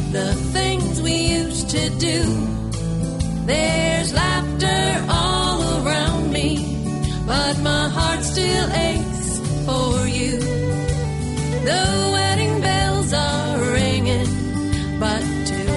the things we used to do. There's laughter all around me, but my heart still aches for you. The wedding bells are ringing, but to